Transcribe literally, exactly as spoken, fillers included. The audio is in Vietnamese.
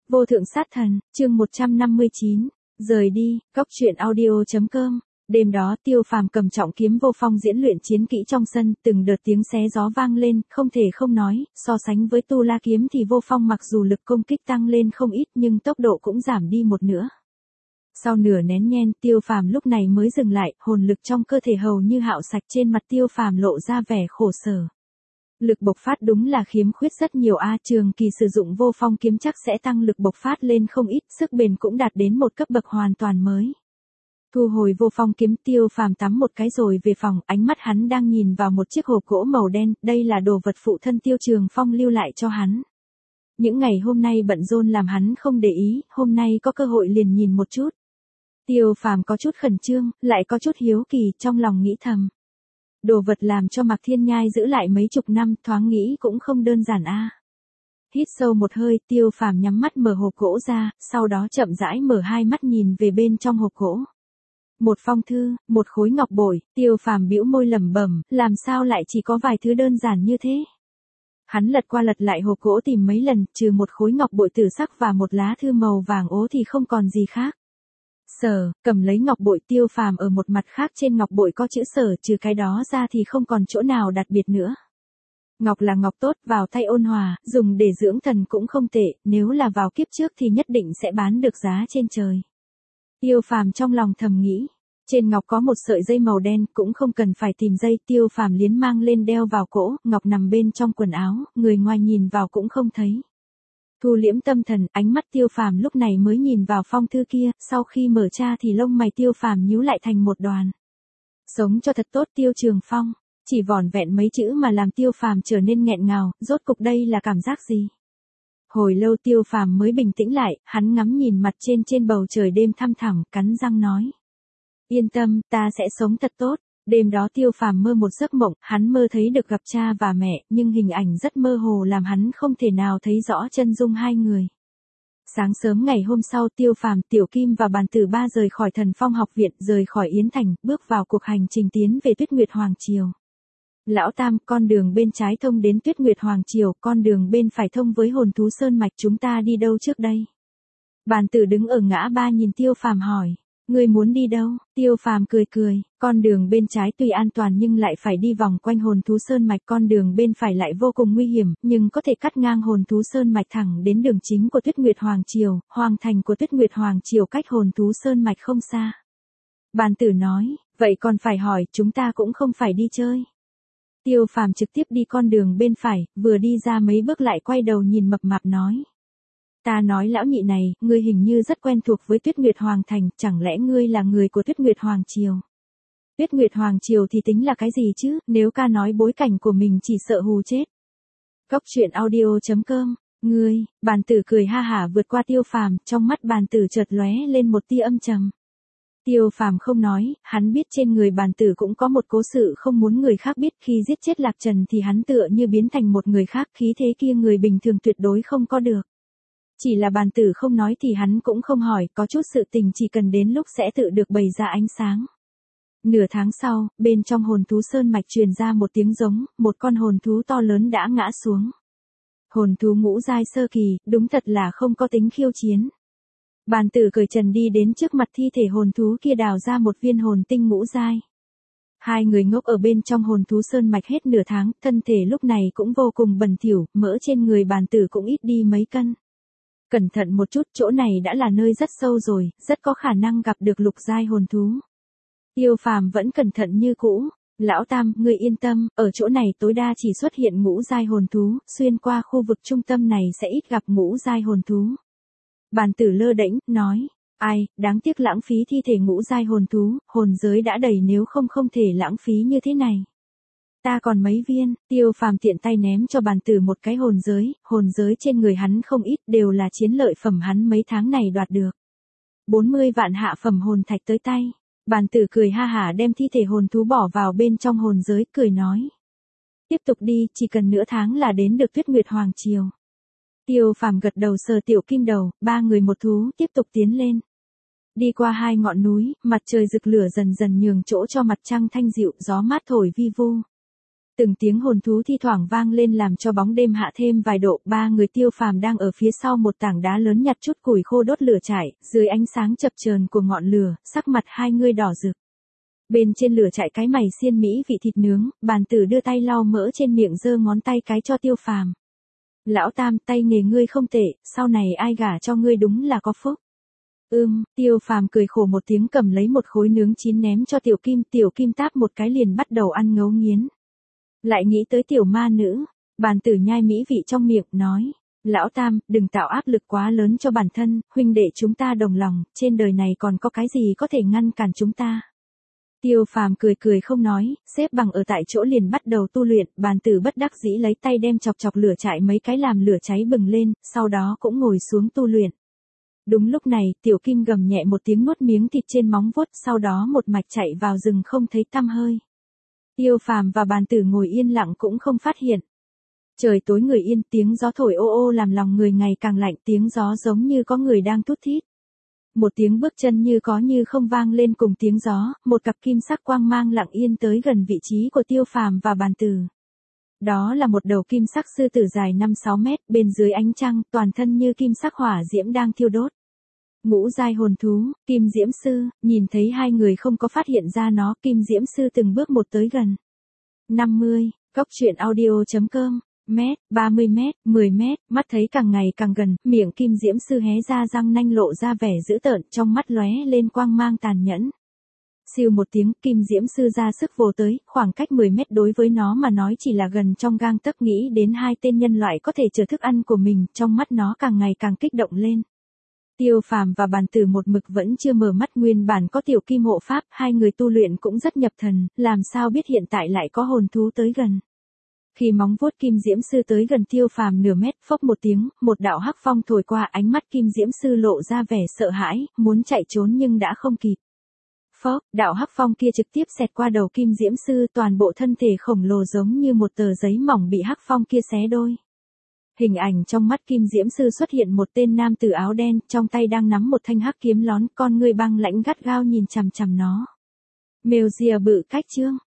Vô thượng sát thần, chương một trăm năm mươi chín, rời đi, góc truyện audio chấm com. Đêm đó Tiêu Phàm cầm trọng kiếm vô phong diễn luyện chiến kỹ trong sân, từng đợt tiếng xé gió vang lên, không thể không nói, so sánh với Tu La kiếm thì vô phong mặc dù lực công kích tăng lên không ít nhưng tốc độ cũng giảm đi một nửa. Sau nửa nén nhang, Tiêu Phàm lúc này mới dừng lại, hồn lực trong cơ thể hầu như hạo sạch, trên mặt Tiêu Phàm lộ ra vẻ khổ sở. Lực bộc phát đúng là khiếm khuyết rất nhiều a, trường kỳ sử dụng vô phong kiếm chắc sẽ tăng lực bộc phát lên không ít, sức bền cũng đạt đến một cấp bậc hoàn toàn mới. Thu hồi vô phong kiếm, Tiêu Phàm tắm một cái rồi về phòng, ánh mắt hắn đang nhìn vào một chiếc hộp gỗ màu đen, đây là đồ vật phụ thân Tiêu Trường Phong lưu lại cho hắn. Những ngày hôm nay bận rộn làm hắn không để ý, hôm nay có cơ hội liền nhìn một chút. Tiêu Phàm có chút khẩn trương, lại có chút hiếu kỳ, trong lòng nghĩ thầm. Đồ vật làm cho Mạc Thiên Nhai giữ lại mấy chục năm, thoáng nghĩ cũng không đơn giản a. Hít sâu một hơi, Tiêu Phàm nhắm mắt mở hộp gỗ ra, sau đó chậm rãi mở hai mắt nhìn về bên trong hộp gỗ. Một phong thư, một khối ngọc bội, Tiêu Phàm bĩu môi lẩm bẩm, làm sao lại chỉ có vài thứ đơn giản như thế? Hắn lật qua lật lại hộp gỗ tìm mấy lần, trừ một khối ngọc bội tử sắc và một lá thư màu vàng ố thì không còn gì khác. Sở, cầm lấy ngọc bội, Tiêu Phàm ở một mặt khác trên ngọc bội có chữ Sở, trừ cái đó ra thì không còn chỗ nào đặc biệt nữa. Ngọc là ngọc tốt, vào tay ôn hòa, dùng để dưỡng thần cũng không tệ, nếu là vào kiếp trước thì nhất định sẽ bán được giá trên trời. Tiêu Phàm trong lòng thầm nghĩ, trên ngọc có một sợi dây màu đen, cũng không cần phải tìm dây, Tiêu Phàm liến mang lên đeo vào cổ, ngọc nằm bên trong quần áo, người ngoài nhìn vào cũng không thấy. Thu liễm tâm thần, ánh mắt Tiêu Phàm lúc này mới nhìn vào phong thư kia, sau khi mở ra thì lông mày Tiêu Phàm nhíu lại thành một đoàn. Sống cho thật tốt Tiêu Trường Phong, chỉ vỏn vẹn mấy chữ mà làm Tiêu Phàm trở nên nghẹn ngào, rốt cục đây là cảm giác gì? Hồi lâu Tiêu Phàm mới bình tĩnh lại, hắn ngắm nhìn mặt trên trên bầu trời đêm thăm thẳm, cắn răng nói. Yên tâm, ta sẽ sống thật tốt. Đêm đó Tiêu Phàm mơ một giấc mộng, hắn mơ thấy được gặp cha và mẹ, nhưng hình ảnh rất mơ hồ làm hắn không thể nào thấy rõ chân dung hai người. Sáng sớm ngày hôm sau, Tiêu Phàm, Tiểu Kim và Bàn Tử Ba rời khỏi Thần Phong học viện, rời khỏi Yến Thành, bước vào cuộc hành trình tiến về Tuyết Nguyệt Hoàng Triều. Lão Tam, con đường bên trái thông đến Tuyết Nguyệt Hoàng Triều, con đường bên phải thông với Hồn Thú Sơn Mạch, chúng ta đi đâu trước đây? Bàn Tử đứng ở ngã ba nhìn Tiêu Phàm hỏi. Ngươi muốn đi đâu? Tiêu Phàm cười cười, con đường bên trái tuy an toàn nhưng lại phải đi vòng quanh Hồn Thú Sơn Mạch, con đường bên phải lại vô cùng nguy hiểm, nhưng có thể cắt ngang Hồn Thú Sơn Mạch thẳng đến đường chính của Tuyết Nguyệt Hoàng Triều, hoàng thành của Tuyết Nguyệt Hoàng Triều cách Hồn Thú Sơn Mạch không xa. Bàn Tử nói, vậy còn phải hỏi, chúng ta cũng không phải đi chơi. Tiêu Phàm trực tiếp đi con đường bên phải, vừa đi ra mấy bước lại quay đầu nhìn Mập Mạp nói. Ta nói lão nhị này, ngươi hình như rất quen thuộc với Tuyết Nguyệt Hoàng Thành, chẳng lẽ ngươi là người của Tuyết Nguyệt Hoàng Triều? Tuyết Nguyệt Hoàng Triều thì tính là cái gì chứ, nếu ca nói bối cảnh của mình chỉ sợ hù chết. Góc truyện audio chấm com, ngươi, Bàn Tử cười ha hả vượt qua Tiêu Phàm, trong mắt Bàn Tử chợt lóe lên một tia âm trầm. Tiêu Phàm không nói, hắn biết trên người Bàn Tử cũng có một cố sự không muốn người khác biết, khi giết chết Lạc Trần thì hắn tựa như biến thành một người khác, khí thế kia người bình thường tuyệt đối không có được. Chỉ là Bàn Tử không nói thì hắn cũng không hỏi, có chút sự tình chỉ cần đến lúc sẽ tự được bày ra ánh sáng. Nửa tháng sau, bên trong Hồn Thú Sơn Mạch truyền ra một tiếng giống, một con hồn thú to lớn đã ngã xuống. Hồn thú ngũ giai sơ kỳ, đúng thật là không có tính khiêu chiến. Bàn Tử cởi trần đi đến trước mặt thi thể hồn thú kia, đào ra một viên hồn tinh ngũ giai. Hai người ngốc ở bên trong Hồn Thú Sơn Mạch hết nửa tháng, thân thể lúc này cũng vô cùng bẩn thỉu, mỡ trên người Bàn Tử cũng ít đi mấy cân. Cẩn thận một chút, chỗ này đã là nơi rất sâu rồi, rất có khả năng gặp được lục giai hồn thú. Tiêu Phàm vẫn cẩn thận như cũ. Lão Tam, ngươi yên tâm, ở chỗ này tối đa chỉ xuất hiện ngũ giai hồn thú, xuyên qua khu vực trung tâm này sẽ ít gặp ngũ giai hồn thú. Bàn Tử lơ đễnh, nói, ai, đáng tiếc lãng phí thi thể ngũ giai hồn thú, hồn giới đã đầy, nếu không không thể lãng phí như thế này. Ta còn mấy viên, Tiêu Phàm tiện tay ném cho Bàn Tử một cái hồn giới, hồn giới trên người hắn không ít, đều là chiến lợi phẩm hắn mấy tháng này đoạt được. bốn mươi vạn hạ phẩm hồn thạch tới tay. Bàn Tử cười ha hả đem thi thể hồn thú bỏ vào bên trong hồn giới, cười nói. Tiếp tục đi, chỉ cần nửa tháng là đến được Tuyết Nguyệt Hoàng Triều. Tiêu Phàm gật đầu sờ Tiểu Kim đầu, ba người một thú tiếp tục tiến lên. Đi qua hai ngọn núi, mặt trời rực lửa dần dần nhường chỗ cho mặt trăng thanh dịu, gió mát thổi vi vu. Từng tiếng hồn thú thi thoảng vang lên làm cho bóng đêm hạ thêm vài độ, ba người Tiêu Phàm đang ở phía sau một tảng đá lớn nhặt chút củi khô đốt lửa trại, dưới ánh sáng chập chờn của ngọn lửa, sắc mặt hai người đỏ rực. Bên trên lửa trại cái mày xiên mỹ vị thịt nướng, Bàn Tử đưa tay lau mỡ trên miệng giơ ngón tay cái cho Tiêu Phàm. Lão Tam, tay nghề ngươi không tệ, sau này ai gả cho ngươi đúng là có phúc. Ưm, Tiêu Phàm cười khổ một tiếng cầm lấy một khối nướng chín ném cho Tiểu Kim, Tiểu Kim táp một cái liền bắt đầu ăn ngấu nghiến. Lại nghĩ tới tiểu ma nữ, Bàn Tử nhai mỹ vị trong miệng, nói, Lão Tam, đừng tạo áp lực quá lớn cho bản thân, huynh đệ chúng ta đồng lòng, trên đời này còn có cái gì có thể ngăn cản chúng ta. Tiêu Phàm cười cười không nói, xếp bằng ở tại chỗ liền bắt đầu tu luyện, Bàn Tử bất đắc dĩ lấy tay đem chọc chọc lửa trại mấy cái làm lửa cháy bừng lên, sau đó cũng ngồi xuống tu luyện. Đúng lúc này, Tiểu Kim gầm nhẹ một tiếng nuốt miếng thịt trên móng vuốt, sau đó một mạch chạy vào rừng không thấy tăm hơi. Tiêu Phàm và Bàn Tử ngồi yên lặng cũng không phát hiện. Trời tối người yên, tiếng gió thổi ô ô làm lòng người ngày càng lạnh, tiếng gió giống như có người đang thút thít. Một tiếng bước chân như có như không vang lên cùng tiếng gió, một cặp kim sắc quang mang lặng yên tới gần vị trí của Tiêu Phàm và Bàn Tử. Đó là một đầu kim sắc sư tử dài năm sáu mét, bên dưới ánh trăng, toàn thân như kim sắc hỏa diễm đang thiêu đốt. Ngũ giai hồn thú, Kim Diễm Sư, nhìn thấy hai người không có phát hiện ra nó, Kim Diễm Sư từng bước một tới gần. năm mươi, cốc truyện audio chấm com, mét, ba mươi mét, mười mét, mắt thấy càng ngày càng gần, miệng Kim Diễm Sư hé ra răng nanh lộ ra vẻ dữ tợn, trong mắt lóe lên quang mang tàn nhẫn. Siêu một tiếng, Kim Diễm Sư ra sức vồ tới, khoảng cách mười mét đối với nó mà nói chỉ là gần trong gang tấc, nghĩ đến hai tên nhân loại có thể chờ thức ăn của mình, trong mắt nó càng ngày càng kích động lên. Tiêu Phàm và Bàn Tử một mực vẫn chưa mở mắt, nguyên bản có Tiểu Kim hộ pháp, hai người tu luyện cũng rất nhập thần, làm sao biết hiện tại lại có hồn thú tới gần. Khi móng vuốt Kim Diễm Sư tới gần Tiêu Phàm nửa mét, phốc một tiếng, một đạo hắc phong thổi qua, ánh mắt Kim Diễm Sư lộ ra vẻ sợ hãi, muốn chạy trốn nhưng đã không kịp. Phốc, đạo hắc phong kia trực tiếp xẹt qua đầu Kim Diễm Sư, toàn bộ thân thể khổng lồ giống như một tờ giấy mỏng bị hắc phong kia xé đôi. Hình ảnh trong mắt Kim Diễm Sư xuất hiện một tên nam tử áo đen, trong tay đang nắm một thanh hắc kiếm lón, con người băng lãnh gắt gao nhìn chằm chằm nó. Mèo rìa bự cách chương.